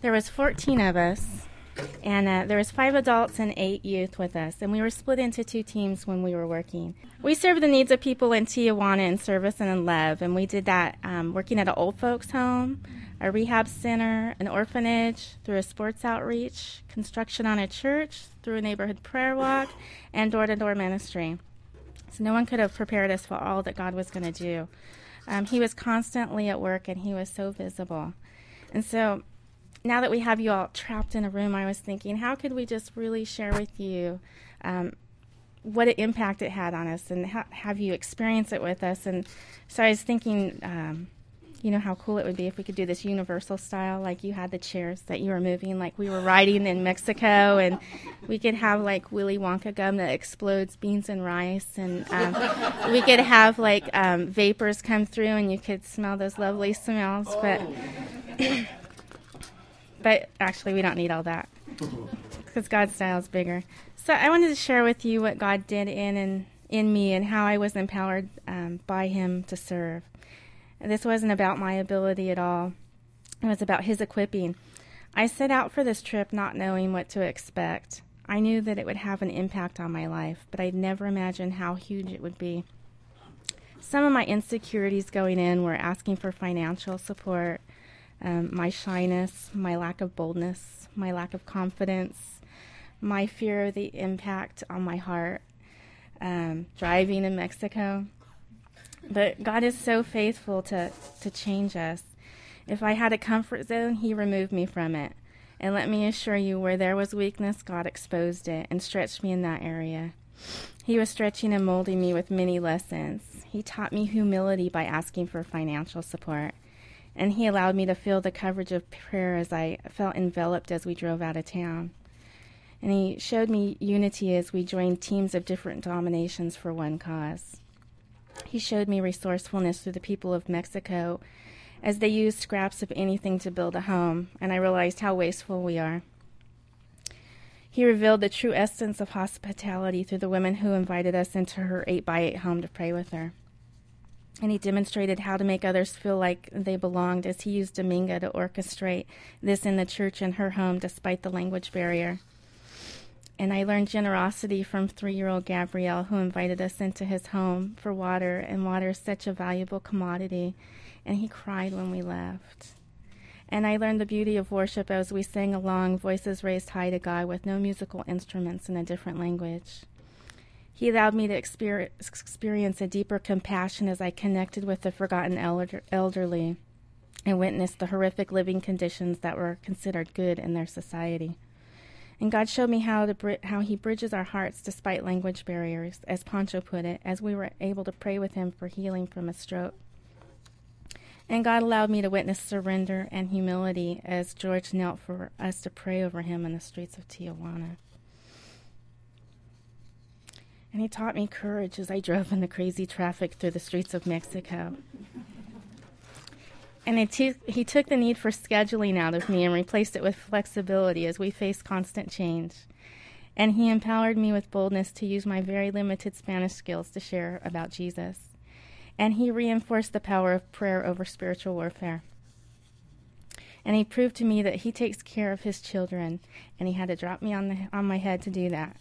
There was 14 of us, and there was 5 adults and 8 youth with us, and we were split into 2 teams when we were working. We served the needs of people in Tijuana in service and in love, and we did that working at an old folks home, a rehab center, an orphanage, through a sports outreach, construction on a church, through a neighborhood prayer walk, and door-to-door ministry. So no one could have prepared us for all that God was going to do. He was constantly at work, and he was so visible. And so now that we have you all trapped in a room, I was thinking, how could we just really share with you what an impact it had on us and have you experience it with us? And so I was thinking, how cool it would be if we could do this universal style, like you had the chairs that you were moving, like we were riding in Mexico, and we could have like Willy Wonka gum that explodes beans and rice, and we could have like vapors come through, and you could smell those lovely smells. But actually, we don't need all that because God's style is bigger. So I wanted to share with you what God did in me and how I was empowered by him to serve. This wasn't about my ability at all. It was about his equipping. I set out for this trip not knowing what to expect. I knew that it would have an impact on my life, but I'd never imagined how huge it would be. Some of my insecurities going in were asking for financial support, my shyness, my lack of boldness, my lack of confidence, my fear of the impact on my heart, driving in Mexico. But God is so faithful to change us. If I had a comfort zone, he removed me from it. And let me assure you, where there was weakness, God exposed it and stretched me in that area. He was stretching and molding me with many lessons. He taught me humility by asking for financial support. And he allowed me to feel the coverage of prayer as I felt enveloped as we drove out of town. And he showed me unity as we joined teams of different denominations for one cause. He showed me resourcefulness through the people of Mexico as they used scraps of anything to build a home, and I realized how wasteful we are. He revealed the true essence of hospitality through the women who invited us into her 8x8 home to pray with her. And he demonstrated how to make others feel like they belonged as he used Dominga to orchestrate this in the church in her home despite the language barrier. And I learned generosity from 3-year-old Gabrielle, who invited us into his home for water, and water is such a valuable commodity, and he cried when we left. And I learned the beauty of worship as we sang along, voices raised high to God with no musical instruments in a different language. He allowed me to experience a deeper compassion as I connected with the forgotten elderly and witnessed the horrific living conditions that were considered good in their society. And God showed me how he bridges our hearts despite language barriers, as Pancho put it, as we were able to pray with him for healing from a stroke. And God allowed me to witness surrender and humility as George knelt for us to pray over him in the streets of Tijuana. And he taught me courage as I drove in the crazy traffic through the streets of Mexico. And he took the need for scheduling out of me and replaced it with flexibility as we face constant change. And he empowered me with boldness to use my very limited Spanish skills to share about Jesus. And he reinforced the power of prayer over spiritual warfare. And he proved to me that he takes care of his children, and he had to drop me on my head to do that.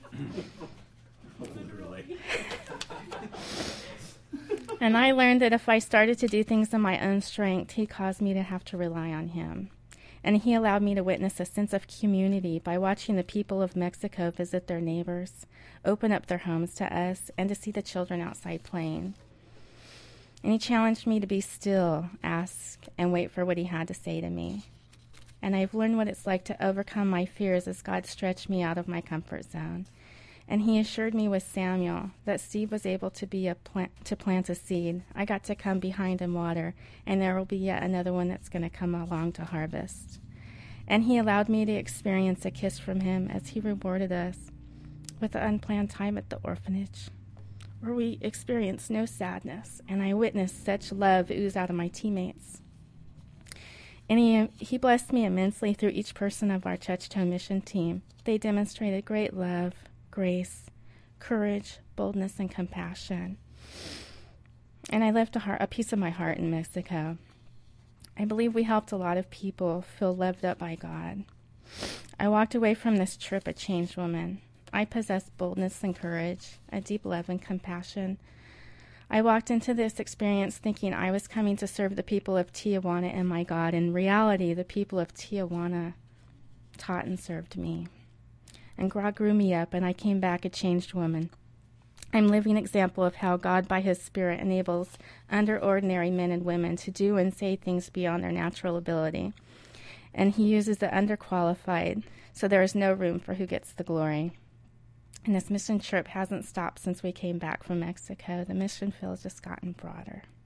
And I learned that if I started to do things in my own strength, he caused me to have to rely on him. And he allowed me to witness a sense of community by watching the people of Mexico visit their neighbors, open up their homes to us, and to see the children outside playing. And he challenged me to be still, ask, and wait for what he had to say to me. And I've learned what it's like to overcome my fears as God stretched me out of my comfort zone. And he assured me with Samuel that Steve was able to plant a seed. I got to come behind and water, and there will be yet another one that's going to come along to harvest. And he allowed me to experience a kiss from him as he rewarded us with an unplanned time at the orphanage, where we experienced no sadness, and I witnessed such love ooze out of my teammates. And he blessed me immensely through each person of our Touchstone mission team. They demonstrated great love, grace, courage, boldness, and compassion. And I left a piece of my heart in Mexico. I believe we helped a lot of people feel loved up by God. I walked away from this trip a changed woman. I possessed boldness and courage, a deep love and compassion. I walked into this experience thinking I was coming to serve the people of Tijuana and my God. In reality, the people of Tijuana taught and served me. And God grew me up, and I came back a changed woman. I'm a living example of how God, by His Spirit, enables under-ordinary men and women to do and say things beyond their natural ability. And He uses the underqualified, so there is no room for who gets the glory. And this mission trip hasn't stopped since we came back from Mexico. The mission field has just gotten broader.